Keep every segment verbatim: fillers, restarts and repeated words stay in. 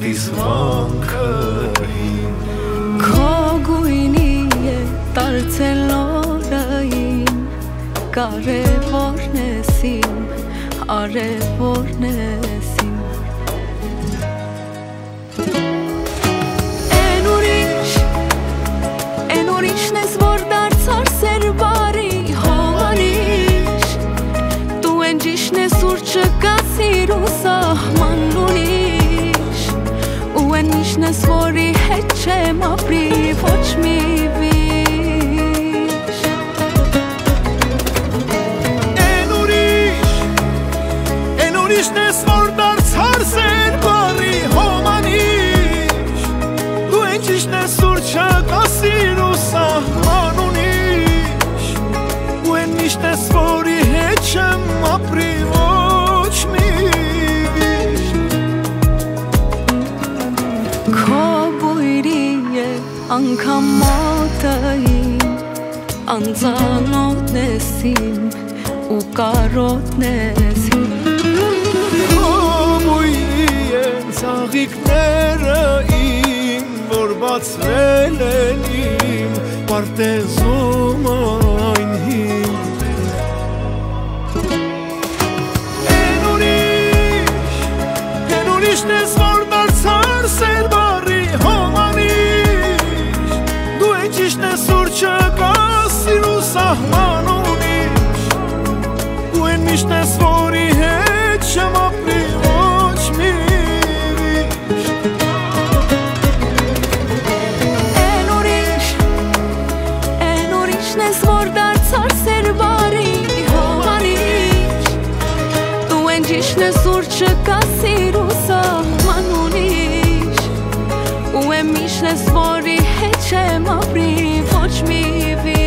սրտիս վանքը Քո գույնի է դարձել օրը իմ Կարևորն ես իմ, արևորն ես իմ Են ուրիշ, են ուրիշն ես որ դարձար սեր բարի հոմանիշ Դու են ճիշն ես ուր չկա սիր ու սահման ուրիշ Ու են իշն ես որի հետ չեմ ապրի ոչ մի վիշ Են ուրիշ, են ուրիշն ես որ դարձար սեր բարի հոմանիշ Դու են ճիշն ես ուր չկա սիր ու սահման ունիշ Ու են իշն ես որի հետ չեմ ապրի ոչ մի վիշտ Քո բույրի է անգամ մոտը իմ Անծանոթն ես իմ ու կարոտն ես իմ Քո բույրի են ծաղիկները իմ Որ բացվել են իմ պարտեզում այն հին Են ուրիշ, են ուրիշն ես որ դարձար սեր բարի հոմանիշ Դու են ճիշն ես ուր չկա սիր ու սահման ունիշ Ու են միշտ ես որի հետ չեմ ապրի ոչ մի վիշտ Են ուրիշ, են ուրիշն ես որ դարձար սեր բարի հոմանիշ Դու են ճիշն ես ուր չկա սիր ու սահման ունիշ Ու եմ միշտ ես որի հետ չեմ ապրի ոչ մի վիշտ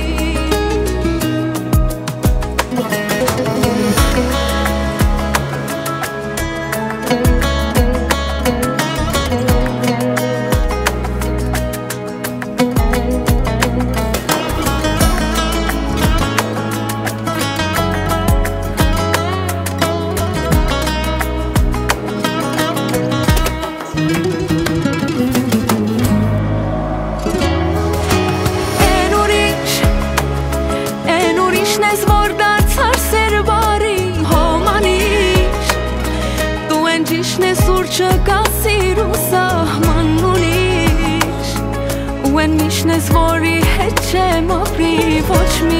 Ես որ դարձար սեր բարի հոմանիշ Դու են ճիշն ես ուր չկա սիր ու սահման ունիշ Ու են միշտ ես որի հետ չեմ ապրի ոչ մի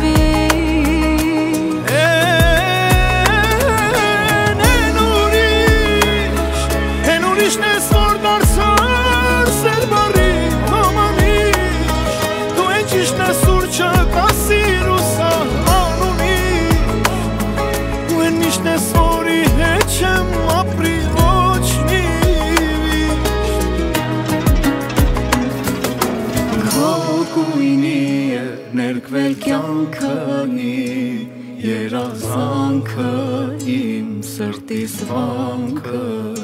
վիշտ Են, են ուրիշ, են ուրիշն ես որ դարձար սեր բարի հոմանիշ Դու են ճիշն ես ուր չկա սիր ու սահման ունիշ Ու են միշտ ես որի հետ չեմ ապրի ոչ մի վիշտ Քո գույնի է ներկվել կյանքը իմ Երազանքը իմ սրտիս վանքը